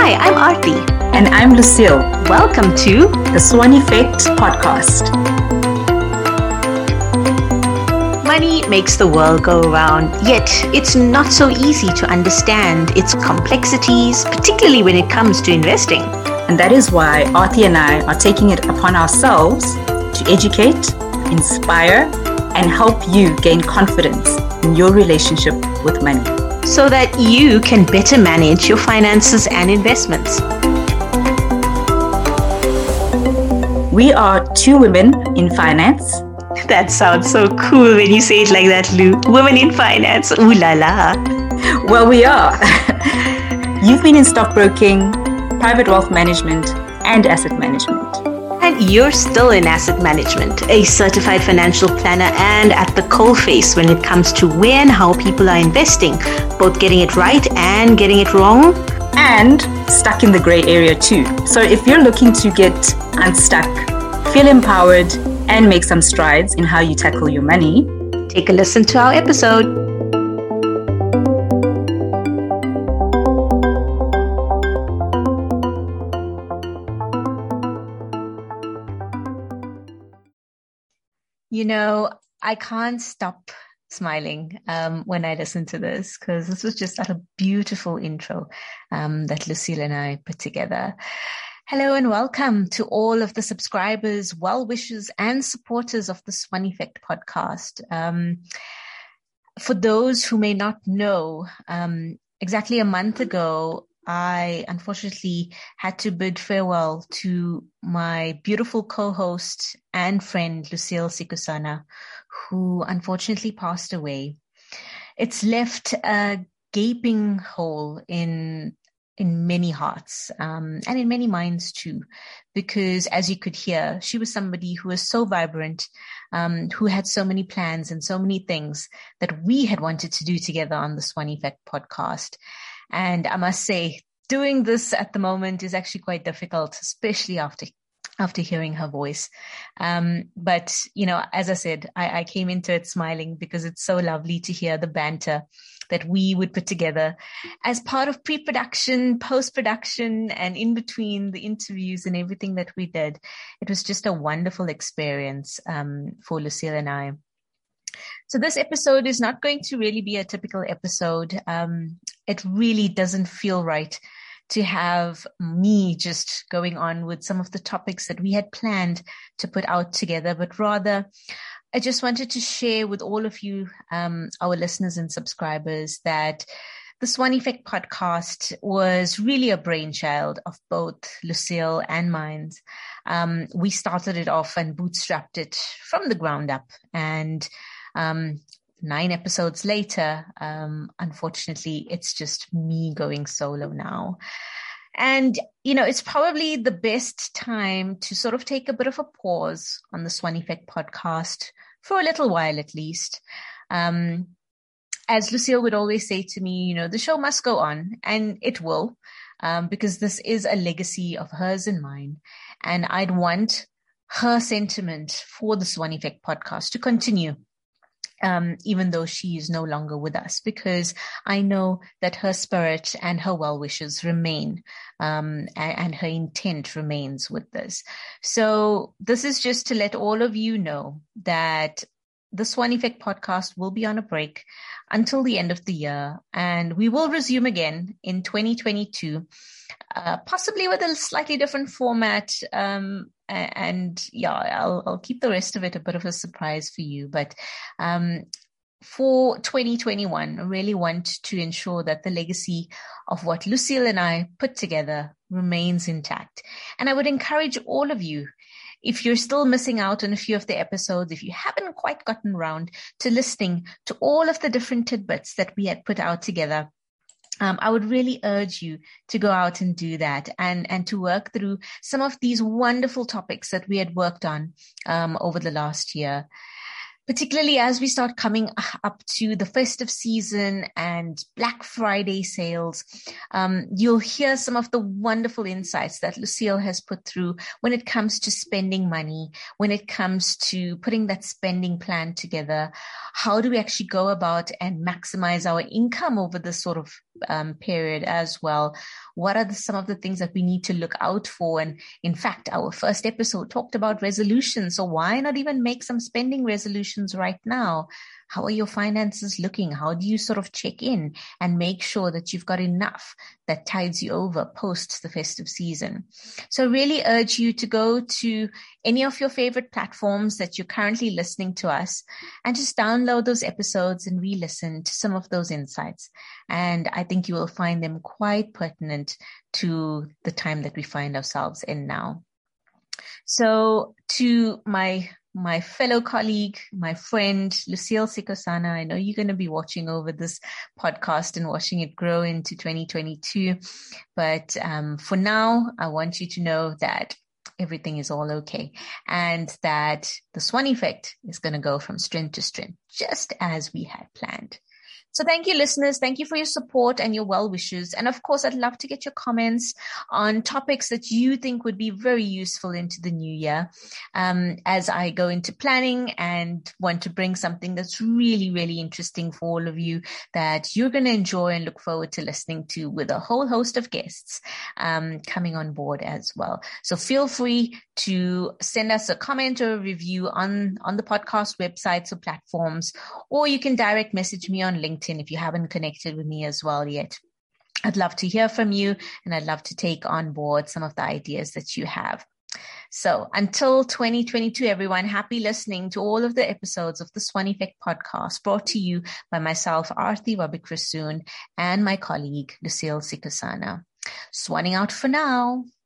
Hi, I'm Aarti. And I'm Lucille. Welcome to the Swan Effect podcast. Money makes the world go around, yet it's not so easy to understand its complexities, particularly when it comes to investing. And that is why Aarti and I are taking it upon ourselves to educate, inspire, and help you gain confidence in your relationship with money, so that you can better manage your finances and investments. We are two women in finance. That sounds so cool when you say it like that, Lou. Women in finance. Ooh la la. Well, we are. You've been in stockbroking, private wealth management, and asset management. And you're still in asset management, a certified financial planner, and at the coalface when it comes to where and how people are investing, both getting it right and getting it wrong. And stuck in the gray area too. So if you're looking to get unstuck, feel empowered, and make some strides in how you tackle your money, take a listen to our episode. You know, I can't stop smiling when I listen to this, because this was just a beautiful intro that Lucille and I put together. Hello and welcome to all of the subscribers, well-wishers and supporters of the Swan Effect podcast. For those who may not know, exactly a month ago, I unfortunately had to bid farewell to my beautiful co-host and friend, Lucille Sikusana, who unfortunately passed away. It's left a gaping hole in many hearts, and in many minds too, because as you could hear, she was somebody who was so vibrant, who had so many plans and so many things that we had wanted to do together on the Swan Effect podcast. And I must say, doing this at the moment is actually quite difficult, especially after hearing her voice. But, you know, as I said, I came into it smiling because it's so lovely to hear the banter that we would put together as part of pre-production, post-production, and in between the interviews and everything that we did. It was just a wonderful experience for Lucille and I. So this episode is not going to really be a typical episode. It really doesn't feel right to have me just going on with some of the topics that we had planned to put out together, but rather I just wanted to share with all of you, our listeners and subscribers, that the Swan Effect podcast was really a brainchild of both Lucille and mine. We started it off and bootstrapped it from the ground up, and 9 episodes later, unfortunately, it's just me going solo now. And, you know, it's probably the best time to sort of take a bit of a pause on the Swan Effect podcast for a little while, at least. As Lucille would always say to me, you know, the show must go on, and it will, because this is a legacy of hers and mine. And I'd want her sentiment for the Swan Effect podcast to continue. Even though she is no longer with us, because I know that her spirit and her well wishes remain, and her intent remains with this. So this is just to let all of you know that the Swan Effect podcast will be on a break until the end of the year, and we will resume again in 2022, possibly with a slightly different format. And yeah, I'll keep the rest of it a bit of a surprise for you. But for 2021, I really want to ensure that the legacy of what Lucille and I put together remains intact. And I would encourage all of you, if you're still missing out on a few of the episodes, if you haven't quite gotten around to listening to all of the different tidbits that we had put out together, I would really urge you to go out and do that, and to work through some of these wonderful topics that we had worked on over the last year. particularly as we start coming up to the festive season and Black Friday sales. You'll hear some of the wonderful insights that Lucille has put through when it comes to spending money, when it comes to putting that spending plan together. How do we actually go about and maximize our income over this sort of period as well? What are some of the things that we need to look out for? And in fact, our first episode talked about resolutions. So why not even make some spending resolutions right now? How are your finances looking? How do you sort of check in and make sure that you've got enough that tides you over post the festive season? So I really urge you to go to any of your favorite platforms that you're currently listening to us and just download those episodes and re-listen to some of those insights. And I think you will find them quite pertinent to the time that we find ourselves in now. So to my fellow colleague, my friend, Lucille Sikosana, I know you're going to be watching over this podcast and watching it grow into 2022. But for now, I want you to know that everything is all okay and that the Swan Effect is going to go from strength to strength, just as we had planned. So thank you, listeners. Thank you for your support and your well wishes. And of course, I'd love to get your comments on topics that you think would be very useful into the new year. As I go into planning and want to bring something that's really, really interesting for all of you that you're going to enjoy and look forward to listening to with a whole host of guests coming on board as well. So feel free to send us a comment or a review on the podcast websites or platforms, or you can direct message me on LinkedIn if you haven't connected with me as well yet. I'd love to hear from you, and I'd love to take on board some of the ideas that you have. So until 2022, everyone, happy listening to all of the episodes of the Swan Effect podcast brought to you by myself, Aarti Wabikrisoon, and my colleague, Lucille Sikosana. Swanning out for now.